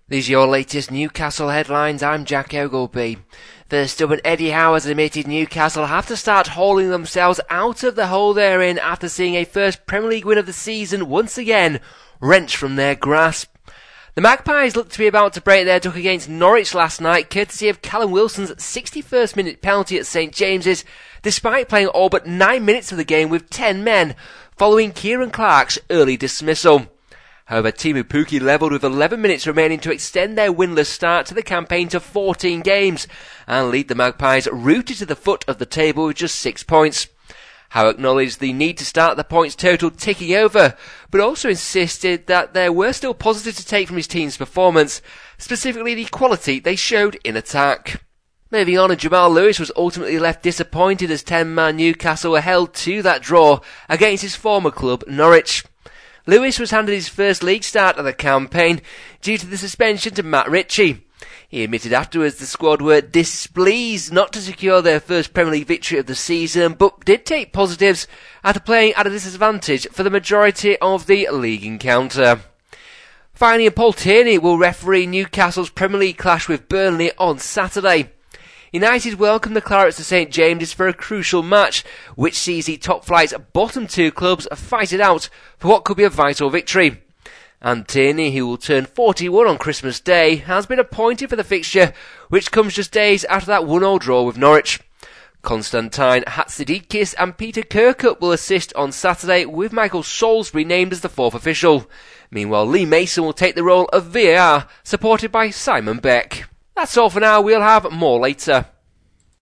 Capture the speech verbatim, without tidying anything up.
These are your latest Newcastle headlines. I'm Jack Ogleby. The stubborn Eddie Howe has admitted Newcastle have to start hauling themselves out of the hole they're in after seeing a first Premier League win of the season once again wrenched from their grasp. The Magpies looked to be about to break their duck against Norwich last night, courtesy of Callum Wilson's sixty-first minute penalty at St James's, despite playing all but nine minutes of the game with ten men, following Kieran Clark's early dismissal. However, Teemu Pukki levelled with eleven minutes remaining to extend their winless start to the campaign to fourteen games and lead the Magpies rooted to the foot of the table with just six points. Howe acknowledged the need to start the points total ticking over, but also insisted that there were still positives to take from his team's performance, specifically the quality they showed in attack. Moving on, and Jamal Lewis was ultimately left disappointed as ten-man Newcastle were held to that draw against his former club, Norwich. Lewis was handed his first league start of the campaign due to the suspension to Matt Ritchie. He admitted afterwards the squad were displeased not to secure their first Premier League victory of the season, but did take positives after playing at a disadvantage for the majority of the league encounter. Finally, Paul Tierney will referee Newcastle's Premier League clash with Burnley on Saturday. United welcomed the Clarets to St James's for a crucial match, which sees the top flight's bottom two clubs fight it out for what could be a vital victory. And Tierney, who will turn forty-one on Christmas Day, has been appointed for the fixture, which comes just days after that one-all draw with Norwich. Constantine Hatzidakis and Peter Kirkup will assist on Saturday, with Michael Salisbury named as the fourth official. Meanwhile, Lee Mason will take the role of V A R, supported by Simon Beck. That's all for now. We'll have more later.